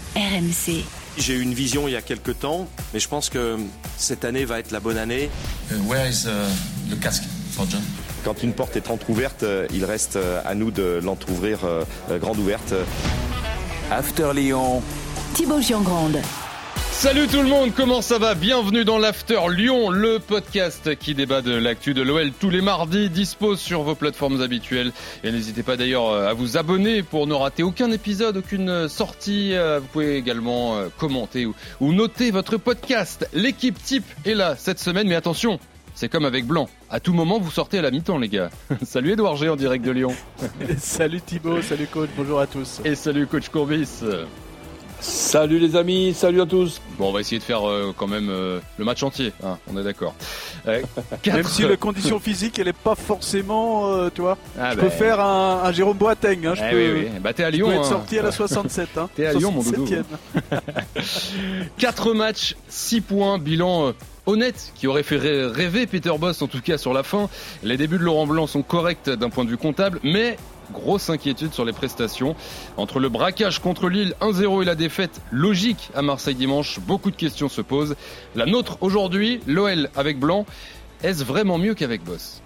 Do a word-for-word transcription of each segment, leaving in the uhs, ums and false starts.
R M C. J'ai eu une vision il y a quelques temps, mais je pense que cette année va être la bonne année. Uh, where is uh, the casque for John? Quand une porte est entrouverte, il reste à nous de l'entrouvrir euh, grande ouverte. After Lyon, Thibaut Giangrande. Salut tout le monde, comment ça va? Bienvenue dans l'After Lyon, le podcast qui débat de l'actu de l'O L tous les mardis, dispose sur vos plateformes habituelles. Et n'hésitez pas d'ailleurs à vous abonner pour ne rater aucun épisode, aucune sortie. Vous pouvez également commenter ou, ou noter votre podcast. L'équipe type est là cette semaine, mais attention, c'est comme avec Blanc. À tout moment, vous sortez à la mi-temps, les gars. Salut Edouard G en direct de Lyon. Salut Thibaut, salut coach, bonjour à tous. Et salut coach Courbis. Salut les amis, salut à tous. Bon, on va essayer de faire euh, quand même euh, le match entier, hein, on est d'accord. Euh, quatre... Même si la condition physique, elle est pas forcément, euh, tu vois. Ah je bah... peux faire un, un Jérôme Boateng. Hein, je eh peux, oui, oui. Bah, t'es à Lyon. Je peux hein. être sorti à la soixante-sept. Hein. T'es à Lyon, mon doudou. quatre matchs, six points, bilan euh, honnête qui aurait fait rêver Peter Bosz, en tout cas sur la fin. Les débuts de Laurent Blanc sont corrects d'un point de vue comptable, mais... grosse inquiétude sur les prestations. Entre le braquage contre Lille un zéro et la défaite logique à Marseille dimanche, beaucoup de questions se posent. La nôtre aujourd'hui, l'O L avec Blanc, est-ce vraiment mieux qu'avec Bosz?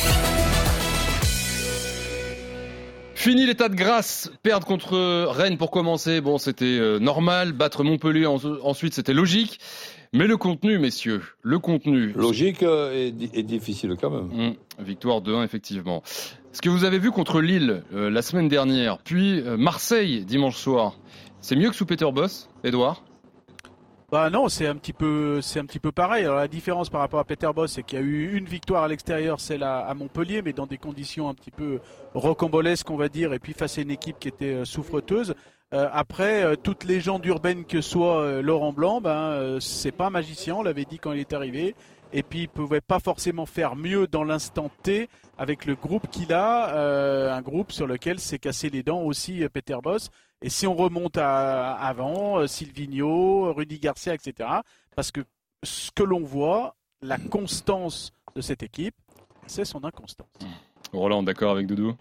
Fini l'état de grâce, perdre contre Rennes pour commencer, bon c'était euh, normal, battre Montpellier en, ensuite c'était logique. Mais le contenu, messieurs, le contenu... Logique euh, et, et difficile quand même. Mmh, victoire deux un, effectivement. Ce que vous avez vu contre Lille euh, la semaine dernière, puis euh, Marseille dimanche soir, c'est mieux que sous Peter Bosz, Edouard? Bah non, c'est un petit peu, c'est un petit peu pareil. Alors la différence par rapport à Peter Bosz, c'est qu'il y a eu une victoire à l'extérieur, celle à, à Montpellier, mais dans des conditions un petit peu rocambolesques, on va dire, et puis face à une équipe qui était euh, souffreteuse. Euh, après, euh, toute légende urbaine que soit euh, Laurent Blanc, ben euh, c'est pas un magicien, on l'avait dit quand il est arrivé. Et puis il pouvait pas forcément faire mieux dans l'instant T avec le groupe qu'il a, euh, un groupe sur lequel s'est cassé les dents aussi euh, Peter Bosz. Et si on remonte à, à avant, euh, Silvinho, Rudy Garcia, et cetera. Parce que ce que l'on voit, la constance de cette équipe, c'est son inconstance. Roland, d'accord avec Doudou?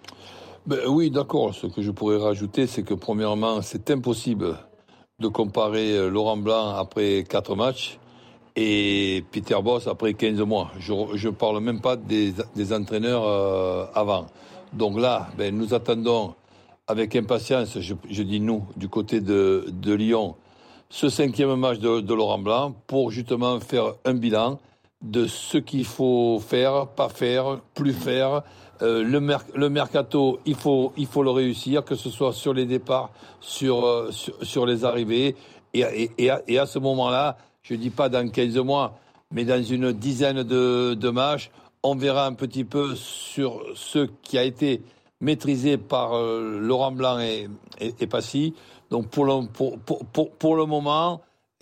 Ben oui, d'accord. Ce que je pourrais rajouter, c'est que premièrement, c'est impossible de comparer Laurent Blanc après quatre matchs et Peter Bosz après quinze mois. Je ne parle même pas des, des entraîneurs euh, avant. Donc là, ben, nous attendons avec impatience, je, je dis nous, du côté de, de Lyon, ce cinquième match de, de Laurent Blanc pour justement faire un bilan de ce qu'il faut faire, pas faire, plus faire. Euh, le, mer- le mercato, il faut, il faut le réussir, que ce soit sur les départs, sur, euh, sur, sur les arrivées. Et, et, et, à, et à ce moment-là, je ne dis pas dans quinze mois, mais dans une dizaine de, de matchs, on verra un petit peu sur ce qui a été maîtrisé par euh, Laurent Blanc et, et, et Passy. Donc pour le, pour, pour, pour, pour le moment,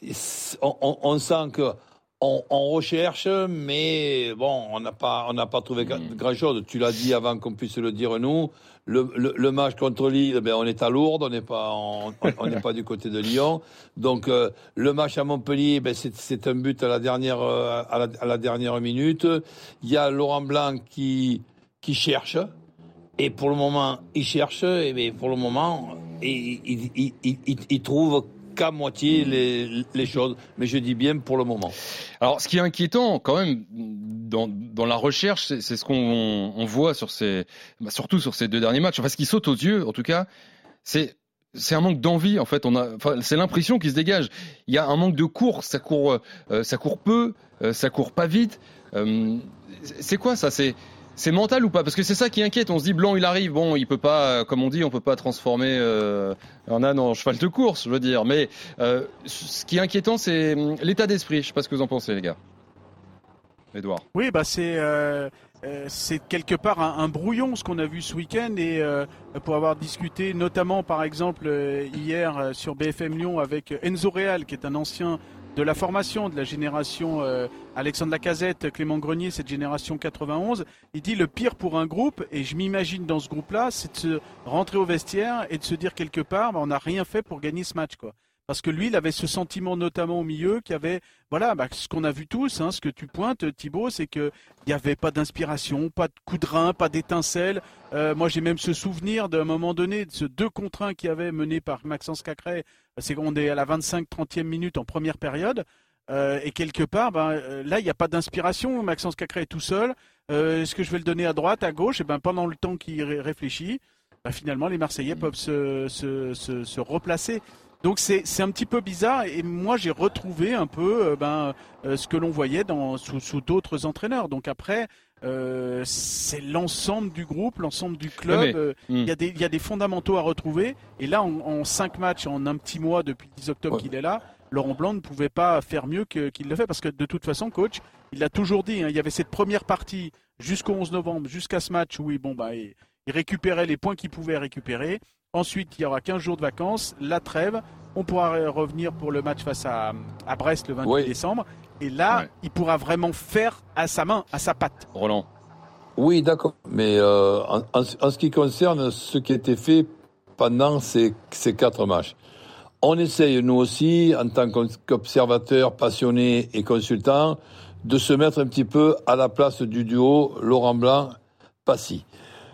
on, on, on sent que On, on recherche, mais bon, on n'a pas, on n'a pas trouvé mmh. grand-chose. Tu l'as dit avant qu'on puisse le dire nous. Le, le, le match contre Lille, ben on est à Lourdes, on n'est pas, on, on n'est pas du côté de Lyon. Donc euh, le match à Montpellier, ben c'est, c'est un but à la dernière, à la, à la dernière minute. Il y a Laurent Blanc qui, qui cherche, et pour le moment, il cherche, et ben pour le moment, il, il, il, il, il, il trouve qu'à moitié les, les choses, mais je dis bien pour le moment. Alors, ce qui est inquiétant, quand même, dans, dans la recherche, c'est, c'est ce qu'on on voit sur ces, bah, surtout sur ces deux derniers matchs. Enfin, ce qui saute aux yeux, en tout cas, c'est, c'est un manque d'envie. En fait, on a, enfin, c'est l'impression qui se dégage. Il y a un manque de course, ça court, euh, ça court peu, euh, ça court pas vite. Euh, c'est quoi ça? C'est C'est mental ou pas? Parce que c'est ça qui inquiète. On se dit Blanc, il arrive, bon, il peut pas, comme on dit, on peut pas transformer euh, un âne en cheval de course, je veux dire. Mais euh, ce qui est inquiétant, c'est l'état d'esprit. Je sais pas ce que vous en pensez, les gars. Edouard. Oui, bah c'est euh, euh, c'est quelque part un, un brouillon ce qu'on a vu ce week-end et euh, pour avoir discuté notamment par exemple euh, hier euh, sur B F M Lyon avec Enzo Real, qui est un ancien de la formation de la génération euh, Alexandre Lacazette, Clément Grenier, cette génération quatre-vingt-onze, il dit le pire pour un groupe, et je m'imagine dans ce groupe-là, c'est de se rentrer au vestiaire et de se dire quelque part, bah, on n'a rien fait pour gagner ce match, quoi. Parce que lui, il avait ce sentiment notamment au milieu qu'il y avait, voilà, bah, ce qu'on a vu tous, hein, ce que tu pointes, Thibaut, c'est qu'il n'y avait pas d'inspiration, pas de coup de rein, pas d'étincelle. Euh, moi, j'ai même ce souvenir d'un moment donné, de ce deux contre un qui avait mené par Maxence Cacré. C'est qu'on est à la vingt-cinq trentième minute en première période. Euh, et quelque part, ben, euh, là, il n'y a pas d'inspiration. Maxence Cacré est tout seul. Euh, est-ce que je vais le donner à droite, à gauche? Et ben, pendant le temps qu'il ré- réfléchit, ben, finalement, les Marseillais peuvent se, se, se, se replacer. Donc c'est, c'est un petit peu bizarre et moi j'ai retrouvé un peu euh, ben, euh, ce que l'on voyait dans, sous, sous d'autres entraîneurs. Donc après, euh, c'est l'ensemble du groupe, l'ensemble du club. Il euh, mm. y, y a des fondamentaux à retrouver. Et là, en, en cinq matchs, en un petit mois depuis le dix octobre ouais. qu'il est là, Laurent Blanc ne pouvait pas faire mieux que, qu'il le fait. Parce que de toute façon, coach, il l'a toujours dit, hein, il y avait cette première partie jusqu'au onze novembre, jusqu'à ce match où il, bon, bah, il, il récupérait les points qu'il pouvait récupérer. Ensuite, il y aura quinze jours de vacances, la trêve. On pourra revenir pour le match face à, à Brest le vingt-huit oui. décembre. Et là, ouais. il pourra vraiment faire à sa main, à sa patte. Roland. Oui, d'accord. Mais euh, en, en, en ce qui concerne ce qui a été fait pendant ces, ces quatre matchs, on essaye, nous aussi, en tant qu'observateurs, passionnés et consultants, de se mettre un petit peu à la place du duo Laurent Blanc-Passy.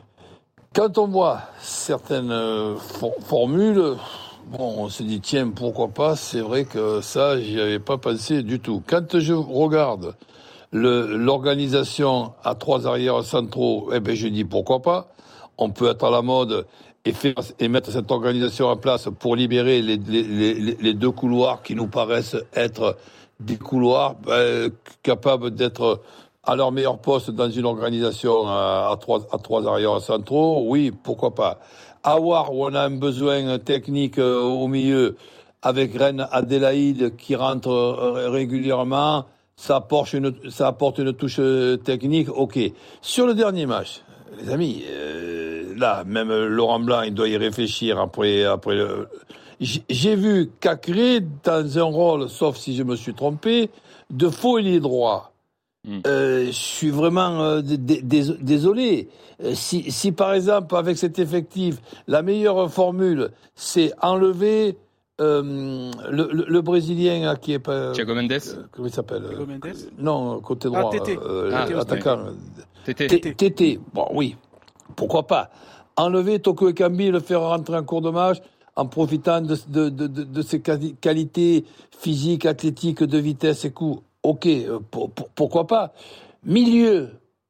Quand on voit certaines euh, for- formules, bon, on se dit, tiens, pourquoi pas, c'est vrai que ça, j'y avais pas pensé du tout. Quand je regarde le, l'organisation à trois arrières centraux, eh ben, je dis, pourquoi pas, on peut être à la mode et faire, et mettre cette organisation en place pour libérer les, les, les, les deux couloirs qui nous paraissent être des couloirs, ben, capables d'être à leur meilleur poste dans une organisation à, à trois, à trois arrières centraux, oui, pourquoi pas. Aouar, où on a un besoin technique euh, au milieu, avec Reine Adélaïde qui rentre euh, régulièrement, ça apporte, une, ça apporte une touche technique, ok. Sur le dernier match, les amis, euh, là, même Laurent Blanc, il doit y réfléchir après, après le... J'ai vu Cacré dans un rôle, sauf si je me suis trompé, de faux ailier droit. Euh, je suis vraiment euh, d- d- désolé. Euh, si, si par exemple avec cet effectif, la meilleure formule, c'est enlever euh, le, le, le Brésilien là, qui est pas. Thiago Mendes. Euh, comment il s'appelle Thiago Mendes. euh, Non, côté droit. Ah, Tété. Euh, ah, attaquant. Tété. Tété. Tété. Bon, oui. Pourquoi pas. Enlever Toko Ekambi et le faire rentrer en cours de match en profitant de, de, de, de, de ses qualités physiques, athlétiques, de vitesse et coups. Ok, euh, pour, pour, pourquoi pas. Milieu,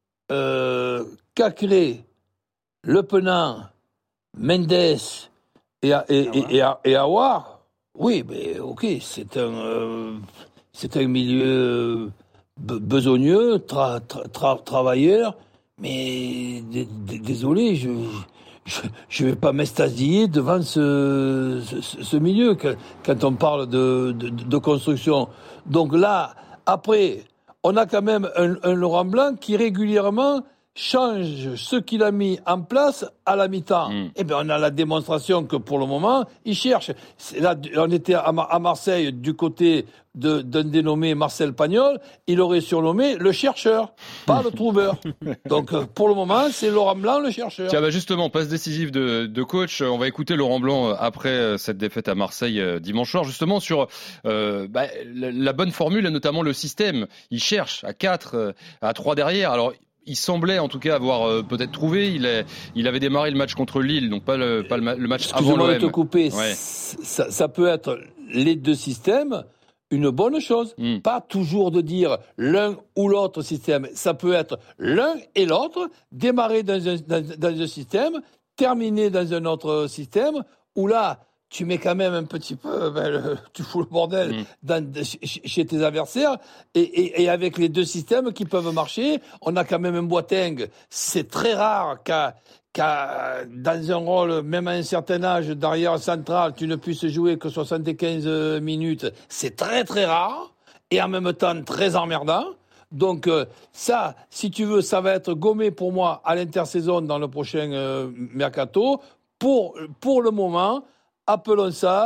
euh, Cacré, Le Penant, Mendes et, et, et, et, et Aouar, oui, mais ok, c'est un, euh, c'est un milieu be- besogneux, tra, tra, tra, travailleur, mais d- d- désolé, je je ne vais pas m'extasier devant ce, ce, ce milieu quand on parle de, de, de construction. Donc là, après, on a quand même un, un Laurent Blanc qui régulièrement change ce qu'il a mis en place à la mi-temps. Mmh. Eh bien, on a la démonstration que pour le moment, il cherche. Là, on était à, à Marseille du côté de, d'un dénommé Marcel Pagnol. Il aurait surnommé le chercheur, pas le trouveur. Donc, pour le moment, c'est Laurent Blanc le chercheur. Tiens, bah justement, passe décisive de, de coach. On va écouter Laurent Blanc après cette défaite à Marseille dimanche soir, justement sur euh, bah, la, la bonne formule et notamment le système. Il cherche à quatre, à trois derrière. Alors, il semblait en tout cas avoir euh, peut-être trouvé. Il, est, il avait démarré le match contre Lille, donc pas le, pas le, le match avant l'O M. Excuse-moi de te couper. Ouais. Ça, ça peut être les deux systèmes une bonne chose. Mm. Pas toujours de dire l'un ou l'autre système. Ça peut être l'un et l'autre, démarrer dans un, dans, dans un système, terminer dans un autre système, où là, tu mets quand même un petit peu, ben, le, tu fous le bordel mmh. dans, chez tes adversaires, et, et, et avec les deux systèmes qui peuvent marcher, on a quand même un Boateng. C'est très rare qu'à, qu'à, dans un rôle, même à un certain âge, d'arrière central, tu ne puisses jouer que soixante-quinze minutes. C'est très très rare, et en même temps très emmerdant. Donc euh, ça, si tu veux, ça va être gommé pour moi à l'intersaison dans le prochain euh, mercato. Pour, pour le moment, appelons ça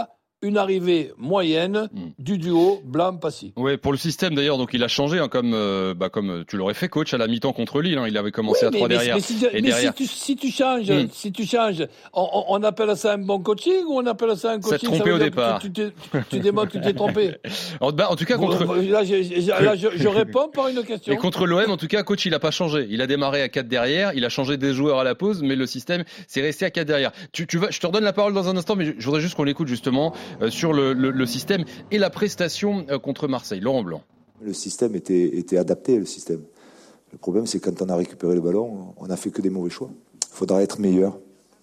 une arrivée moyenne mmh. du duo Blanc-Passy. Oui, pour le système d'ailleurs, donc il a changé, hein, comme, euh, bah, comme tu l'aurais fait, coach, à la mi-temps contre Lille. Hein, il avait commencé oui, à trois mais, derrière. Mais, si, et mais derrière... si, tu, si tu changes, mmh. si tu changes on, on appelle ça un bon coaching ou on appelle ça un coaching? C'est trompé au départ. Tu, tu, tu, tu démontres que tu t'es trompé. en, bah, en tout cas, contre. Bon, là, je, je, là je, je réponds par une question. Et contre l'O M, en tout cas, coach, il n'a pas changé. Il a démarré à quatre derrière, il a changé des joueurs à la pause, mais le système, c'est resté à quatre derrière. Tu, tu vas, je te redonne la parole dans un instant, mais je, je voudrais juste qu'on l'écoute justement euh, sur le, le, le système et la prestation euh, contre Marseille. Laurent Blanc. Le système était, était adapté, le système. Le problème, c'est quand on a récupéré le ballon, on n'a fait que des mauvais choix. Il faudra être meilleur,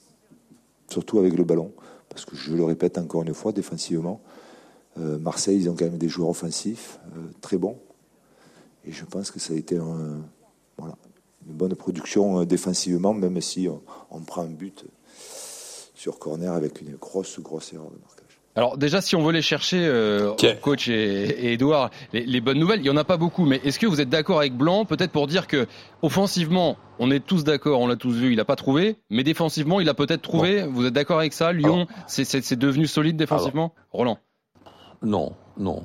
surtout avec le ballon, parce que je le répète encore une fois, défensivement, euh, Marseille, ils ont quand même des joueurs offensifs euh, très bons. Et je pense que ça a été un, voilà, une bonne production euh, défensivement, même si on, on prend un but sur corner avec une grosse, grosse erreur de marquage. Alors déjà, si on veut les chercher, euh, coach et, et Edouard, les, les bonnes nouvelles, il n'y en a pas beaucoup, mais est-ce que vous êtes d'accord avec Blanc, peut-être pour dire que offensivement, on est tous d'accord, on l'a tous vu, il n'a pas trouvé, mais défensivement, il a peut-être trouvé, bon. Vous êtes d'accord avec ça? Lyon, alors, c'est, c'est, c'est devenu solide défensivement? Alors, Roland? Non, non.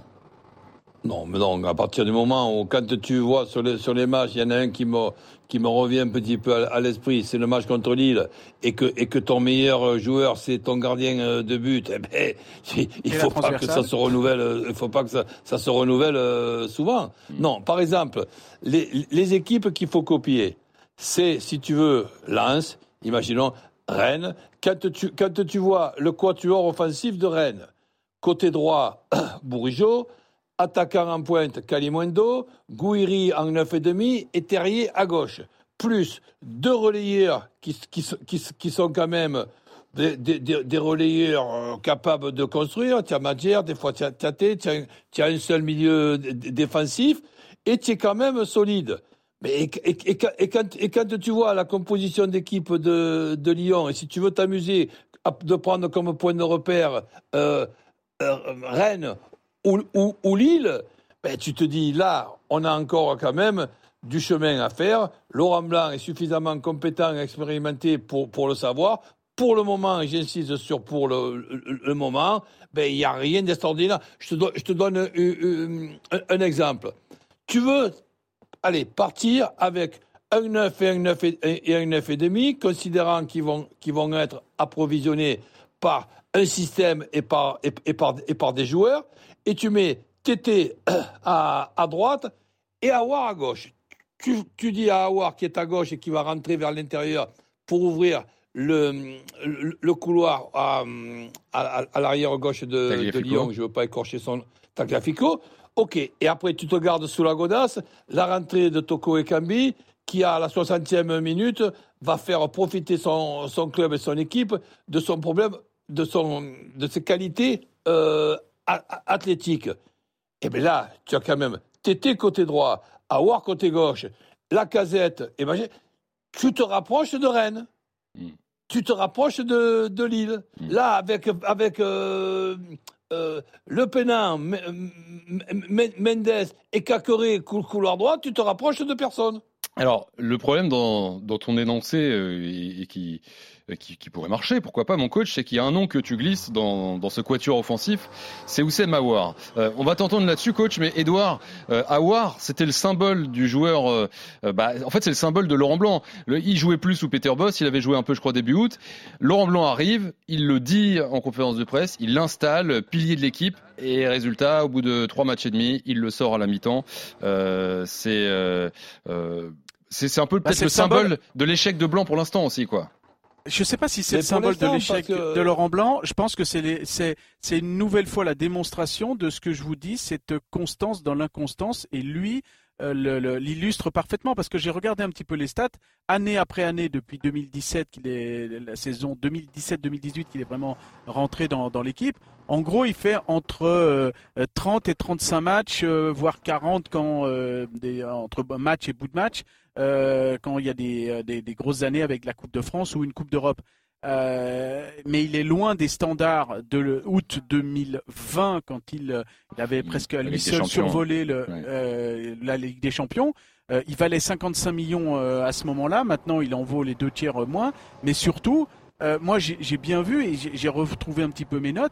Non, mais non, à partir du moment où, quand tu vois sur les, sur les matchs, il y en a un qui me, qui me revient un petit peu à, à l'esprit, c'est le match contre Lille, et que, et que ton meilleur joueur, c'est ton gardien de but, eh ben, il, il faut pas que ça se renouvelle, il faut pas que ça, ça se renouvelle euh, souvent. Mmh. Non, par exemple, les, les équipes qu'il faut copier, c'est, si tu veux, Lens, imaginons, Rennes, quand tu, quand tu vois le quatuor offensif de Rennes, côté droit, Bourigeaud, attaquant en pointe, Kalimundo, Gouiri en neuf et demi et Terrier à gauche. Plus deux relayeurs qui, qui, qui, qui sont quand même des, des, des relayeurs capables de construire. Tu as Madjer, des fois tu as Tate, tu as, tu as un seul milieu défensif et tu es quand même solide. Mais et, et, et, et, quand, et quand tu vois la composition d'équipe de, de Lyon, et si tu veux t'amuser de prendre comme point de repère euh, euh, Rennes, Ou, ou, ou Lille, ben tu te dis, là, on a encore quand même du chemin à faire. Laurent Blanc est suffisamment compétent et expérimenté pour, pour le savoir. Pour le moment, j'insiste sur pour le, le, le moment, ben il n'y a rien d'extraordinaire. Je te, do, je te donne un, un, un exemple. Tu veux, allez, partir avec un neuf et un neuf et, et un neuf et demi, considérant qu'ils vont, qu'ils vont être approvisionnés par un système et par, et, et par, et par des joueurs, et tu mets Tété à, à droite et Aouar à gauche. Tu, tu dis à Aouar qui est à gauche et qui va rentrer vers l'intérieur pour ouvrir le, le, le couloir à, à, à l'arrière gauche de, de Lyon, je ne veux pas écorcher son Tagliafico. Ok, et après tu te gardes sous la godasse la rentrée de Toko Ekambi qui à la soixantième minute va faire profiter son, son club et son équipe de son problème, de, son, de ses qualités euh, athlétique. Et bien là, tu as quand même Tété côté droit, Aouar côté gauche, Lacazette, et ben, tu te rapproches de Rennes. Mm. Tu te rapproches de, de Lille. Mm. Là, avec, avec euh, euh, Le Penant, M- M- Mendes et Caqueret, couloir droit, tu te rapproches de personne. Alors, le problème dans, dans ton énoncé euh, et, et qui, qui, qui pourrait marcher, pourquoi pas, mon coach, c'est qu'il y a un nom que tu glisses dans, dans ce quatuor offensif, c'est Oussem Aouar. Euh, on va t'entendre là-dessus, coach, mais Edouard, euh, Aouar, c'était le symbole du joueur. Euh, bah, en fait, c'est le symbole de Laurent Blanc. Le, il jouait plus sous Peter Bosz, il avait joué un peu, je crois, début août. Laurent Blanc arrive, il le dit en conférence de presse, il l'installe, pilier de l'équipe. Et résultat, au bout de trois matchs et demi, il le sort à la mi-temps. Euh, c'est, euh, euh, c'est, c'est un peu bah, peut-être le symbole, symbole de l'échec de Blanc pour l'instant aussi, quoi. Je ne sais pas si c'est le symbole de l'échec que... de Laurent Blanc. Je pense que c'est, les, c'est, c'est une nouvelle fois la démonstration de ce que je vous dis, cette constance dans l'inconstance. Et lui euh, le, le, l'illustre parfaitement parce que j'ai regardé un petit peu les stats. Année après année, depuis deux mille dix-sept, qu'il est, la saison deux mille dix-sept deux mille dix-huit, qu'il est vraiment rentré dans, dans l'équipe. En gros, il fait entre euh, trente et trente-cinq matchs, euh, voire quarante quand, euh, des, entre match et bout de match. Euh, quand il y a des, des, des grosses années avec la Coupe de France ou une Coupe d'Europe. Euh, mais il est loin des standards de le, août deux mille vingt quand il, il avait presque à lui seul survolé le, ouais. euh, la Ligue des Champions. Euh, il valait cinquante-cinq millions euh, à ce moment-là. Maintenant, il en vaut les deux tiers moins. Mais surtout, euh, moi, j'ai, j'ai bien vu et j'ai, j'ai retrouvé un petit peu mes notes. Il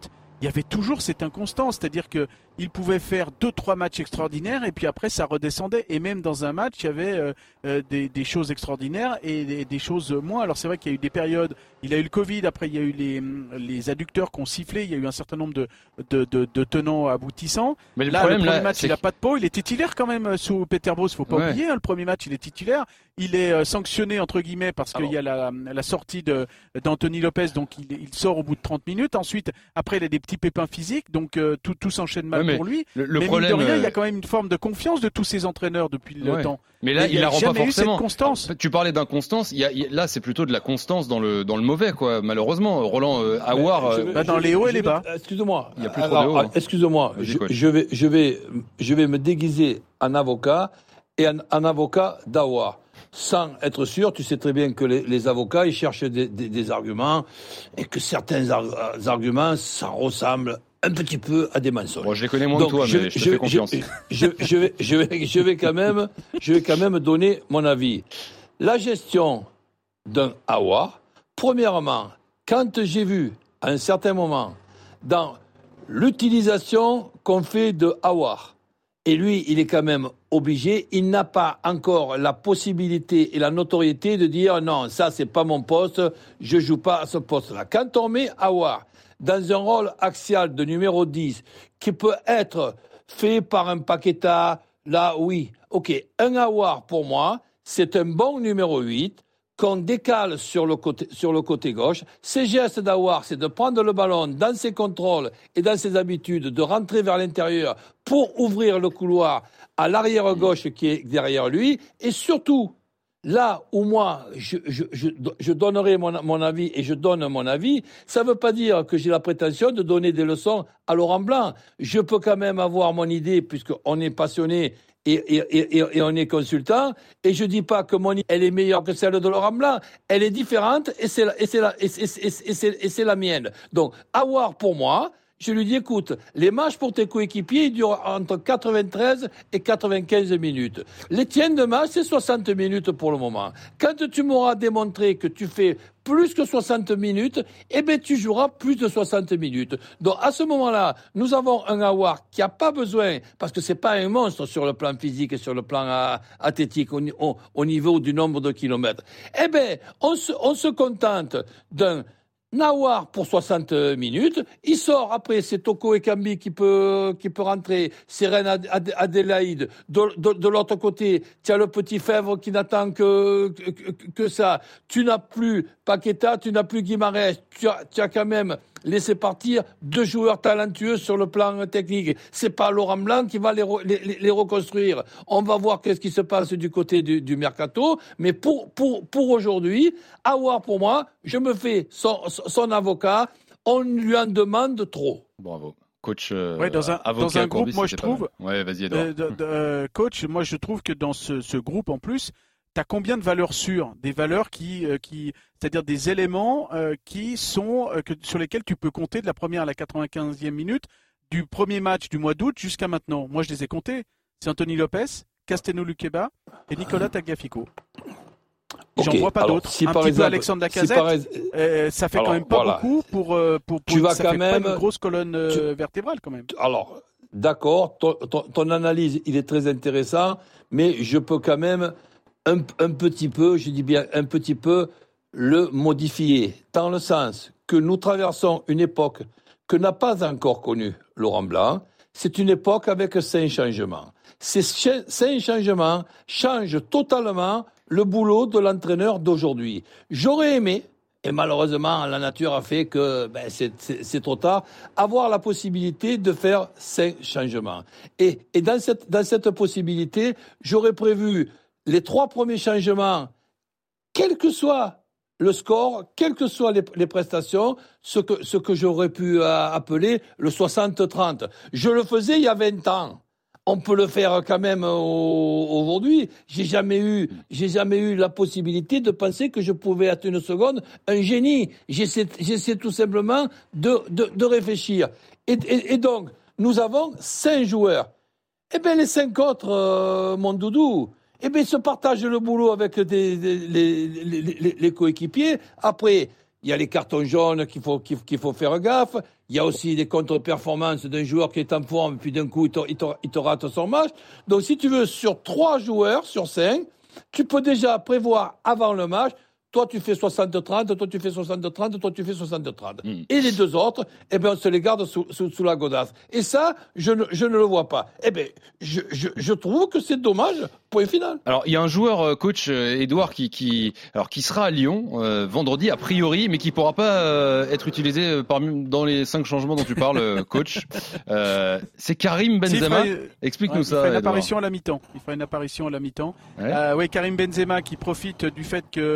il y avait toujours cette inconstance, c'est-à-dire que il pouvait faire deux trois matchs extraordinaires et puis après ça redescendait, et même dans un match il y avait euh, euh, des, des choses extraordinaires et des, des choses moins. Alors c'est vrai qu'il y a eu des périodes, il a eu le Covid, après il y a eu les, les adducteurs qui ont sifflé, il y a eu un certain nombre de, de, de, de tenants aboutissants. Mais le là problème, le premier là, match c'est il a pas de peau, il est titulaire quand même sous Peter Bosz, faut pas Ouais. oublier, hein, le premier match il est titulaire, il est euh, sanctionné entre guillemets parce qu'il Alors. y a la, la sortie de, d'Anthony Lopez, donc il, il sort au bout de trente minutes, ensuite après il a des petits pépins physiques, donc euh, tout, tout s'enchaîne mal Ouais, mais pour lui. Le, le mais problème, mine de rien, il y a euh, quand même une forme de confiance de tous ces entraîneurs depuis le Ouais. temps. mais là, Mais il la rend pas jamais eu cette forcément. constance. Tu parlais d'inconstance. Il y a, il y a- là, c'est plutôt de la constance dans le dans le mauvais, quoi. Malheureusement, Roland euh, Aouar. Je euh, vais- bah, dans je- les hauts et je les vais- bas. Excusez-moi. Il y a plus trop Alors, de hauts, hein. Excusez-moi. Vas-y, Je, coach. je vais, je vais, je vais me déguiser en avocat et en, en avocat d'Aouar. Sans être sûr, tu sais très bien que les, les avocats, ils cherchent des, des, des arguments et que certains ar- arguments, ça ressemble un petit peu à des mensonges. Bon, je les connais moins Donc, que toi, je, mais je te je- fais confiance. Je, je, je vais, je, vais, je, vais quand même, je vais quand même donner mon avis. La gestion d'un Aouar, premièrement, quand j'ai vu à un certain moment dans l'utilisation qu'on fait de Aouar, et lui, il est quand même obligé, il n'a pas encore la possibilité et la notoriété de dire non, ça c'est pas mon poste, je joue pas à ce poste-là. Quand on met Aouar dans un rôle axial de numéro dix, qui peut être fait par un Paqueta, là oui, ok, un Aouar pour moi, c'est un bon numéro huit, qu'on décale sur le côté, sur le côté gauche. Ses gestes d'Aouar, c'est de prendre le ballon dans ses contrôles et dans ses habitudes, de rentrer vers l'intérieur pour ouvrir le couloir à l'arrière gauche qui est derrière lui. Et surtout, là où moi, je, je, je, je donnerai mon, mon avis et je donne mon avis, ça ne veut pas dire que j'ai la prétention de donner des leçons à Laurent Blanc. Je peux quand même avoir mon idée puisqu'on est passionné Et, et, et, et on est consultant, et je dis pas que mon idée, elle est meilleure que celle de Laurent Blanc, elle est différente, et c'est la, et c'est la, et c'est, et c'est, et c'est, et c'est la mienne. Donc, Aouar pour moi, je lui dis, écoute, les matchs pour tes coéquipiers, ils durent entre quatre-vingt-treize et quatre-vingt-quinze minutes. Les tiennes de match, c'est soixante minutes pour le moment. Quand tu m'auras démontré que tu fais plus que soixante minutes, eh ben, tu joueras plus de soixante minutes. Donc, à ce moment-là, nous avons un Aouar qui n'a pas besoin, parce que c'est pas un monstre sur le plan physique et sur le plan euh, athlétique, au, au, au niveau du nombre de kilomètres. Eh ben, on se, on se contente d'un Aouar pour soixante minutes, il sort après, c'est Toko Ekambi qui peut, qui peut rentrer, c'est Reine Ad- Adélaïde. De, de, de l'autre côté, tu as le petit Fèvre qui n'attend que, que, que ça. Tu n'as plus Paqueta, tu n'as plus Guimarães, tu as, tu as quand même laissé partir deux joueurs talentueux sur le plan technique. C'est pas Laurent Blanc qui va les, re, les, les reconstruire. On va voir qu'est-ce qui se passe du côté du, du mercato, mais pour, pour, pour aujourd'hui, Aouar pour moi, je me fais son, son avocat, on lui en demande trop. Bravo. Coach, euh, Ouais, dans un, avocat, dans un groupe, Courbis, moi je c'était pas trouve, mal. Ouais, vas-y, Edouard. euh, de- de- euh, coach, moi je trouve que dans ce, ce groupe en plus, tu as combien de valeurs sûres? Des valeurs qui, euh, qui c'est-à-dire des éléments euh, qui sont, euh, que, sur lesquels tu peux compter de la première à la quatre-vingt-quinzième minute, du premier match du mois d'août jusqu'à maintenant. Moi je les ai comptés. C'est Anthony Lopez, Casteno Lukeba et Nicolas Tagliafico. J'en Ok, vois pas alors, d'autres. si un par petit exemple- peu Alexandre si Lacazette. par ex- euh, ça fait Alors, quand même pas voilà. beaucoup pour, euh, pour, pour Tu vas ça quand fait même- pas une grosse colonne euh, vertébrale quand même. Alors, d'accord, ton, ton, ton analyse, il est très intéressant, mais je peux quand même un, un petit peu, je dis bien un petit peu, le modifier, dans le sens que nous traversons une époque que n'a pas encore connue Laurent Blanc. C'est une époque avec cinq changements. Ces ch- cinq changements changent totalement le boulot de l'entraîneur d'aujourd'hui. J'aurais aimé, et malheureusement la nature a fait que ben, c'est, c'est, c'est trop tard, avoir la possibilité de faire cinq changements. Et, et dans, cette, dans cette possibilité, j'aurais prévu les trois premiers changements, quel que soit le score, quelles que soient les, les prestations, ce que, ce que j'aurais pu euh, appeler le soixante trente. Je le faisais il y a vingt ans. On peut le faire quand même au, aujourd'hui. J'ai jamais eu, j'ai jamais eu la possibilité de penser que je pouvais être une seconde un génie. J'essaie, j'essaie tout simplement de, de, de réfléchir. Et, et, et donc, nous avons cinq joueurs. Eh bien, les cinq autres, euh, mon doudou, eh bien, ils se partagent le boulot avec des, des, les, les, les, les coéquipiers. Après, il y a les cartons jaunes qu'il faut, qu'il, qu'il faut faire gaffe. Il y a aussi des contre-performances d'un joueur qui est en forme, puis d'un coup, il te, il te, il te rate son match. Donc, si tu veux, sur trois joueurs, sur cinq, tu peux déjà prévoir avant le match. Toi, tu fais soixante trente, toi, tu fais soixante trente, toi, tu fais soixante trente. Mm. Et les deux autres, eh ben, on se les garde sous, sous, sous la godasse. Et ça, je ne, je ne le vois pas. Eh ben, je, je, je trouve que c'est dommage. Point final. Alors, il y a un joueur, coach Edouard, qui, qui, alors, qui sera à Lyon euh, vendredi, a priori, mais qui pourra pas euh, être utilisé parmi, dans les cinq changements dont tu parles, coach. Euh, c'est Karim Benzema. Si, ferait, Explique-nous ouais, ça. Il fera une Edouard. apparition à la mi-temps. Il fera une apparition à la mi-temps. Ouais. Euh, oui, Karim Benzema qui profite du fait que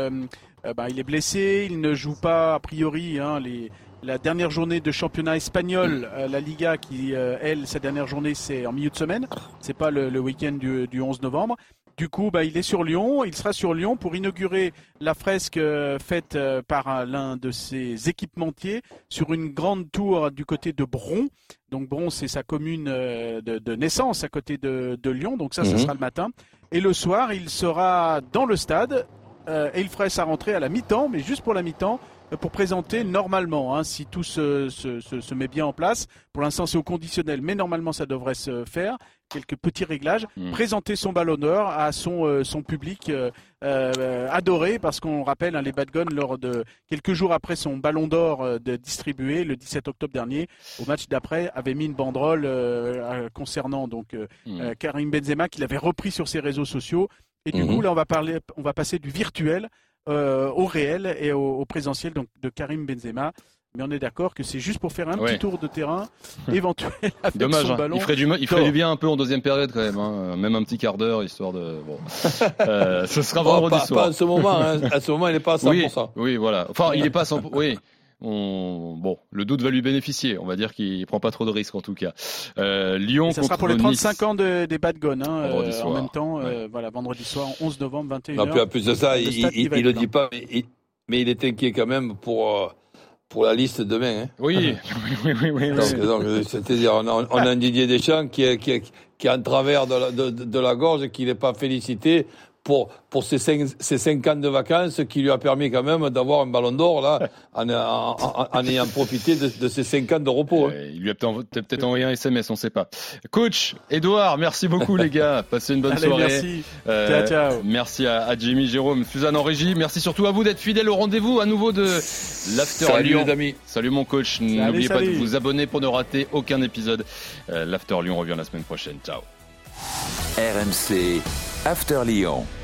euh, bah, il est blessé, il ne joue pas a priori hein, les. La dernière journée de championnat espagnol, euh, la Liga, qui, euh, elle, sa dernière journée, c'est en milieu de semaine. C'est pas le, le week-end du, du onze novembre. Du coup, bah, il est sur Lyon. Il sera sur Lyon pour inaugurer la fresque euh, faite euh, par euh, l'un de ses équipementiers sur une grande tour du côté de Bron. Donc, Bron, c'est sa commune euh, de, de naissance à côté de, de Lyon. Donc, ça, mmh. ça sera le matin. Et le soir, il sera dans le stade euh, et il ferait sa rentrée à la mi-temps, mais juste pour la mi-temps, pour présenter normalement, hein, si tout se, se, se, se met bien en place. Pour l'instant, c'est au conditionnel, mais normalement, ça devrait se faire. Quelques petits réglages. Mmh. Présenter son ballon d'or à son, euh, son public euh, euh, adoré, parce qu'on rappelle, hein, les Bad Guns, lors de quelques jours après son ballon d'or euh, de distribué, le dix-sept octobre dernier, au match d'après, avait mis une banderole euh, concernant donc euh, mmh. euh, Karim Benzema, qu'il avait repris sur ses réseaux sociaux. Et du mmh. coup, là, on va parler, on va passer du virtuel Euh, au réel et au, au présentiel donc de Karim Benzema, mais on est d'accord que c'est juste pour faire un ouais. petit tour de terrain éventuel avec Dommage, son hein. ballon. Il ferait du, il ferait du bien un peu en deuxième période quand même, hein. Même un petit quart d'heure histoire de. Bon, euh, ce sera vendredi oh, pas, soir. Pas à ce moment, hein. À ce moment, il n'est pas à cent pour cent. Oui, oui, voilà. Enfin, il n'est pas à cent pour cent. Oui. On... Bon, le doute va lui bénéficier. On va dire qu'il prend pas trop de risques en tout cas. Euh, Lyon et ça contre sera pour les trente-cinq Nice. ans de, des Bad Guns. Hein, euh, en même temps, ouais. euh, voilà, vendredi soir, onze novembre, vingt et une heures. Non, puis en plus de ça, il, il, il, il le dit pas, mais il, mais il est inquiet quand même pour pour la liste demain. Hein. Oui, oui, oui, oui. Donc, oui. donc c'est-à-dire, on a, on a un Didier Deschamps qui est, qui est, qui est en travers de la, de, de la gorge et qui n'est pas félicité pour, pour ces cinq, ces cinq ans de vacances qui lui a permis quand même d'avoir un ballon d'or, là, en, en, en, en ayant profité de, de ces cinq ans de repos. Hein. Euh, il lui a peut-être envoyé un S M S, on ne sait pas. Coach, Edouard, merci beaucoup les gars. Passez une bonne Allez, soirée. Merci. Euh, ciao, ciao. Merci à, à Jimmy, Jérôme, Suzanne en régie. Merci surtout à vous d'être fidèles au rendez-vous à nouveau de l'After Salut Lyon. les amis. Salut mon coach. Salut, N'oubliez salut. pas de vous abonner pour ne rater aucun épisode. Euh, L'After Lyon revient la semaine prochaine. Ciao. R M C After Lyon.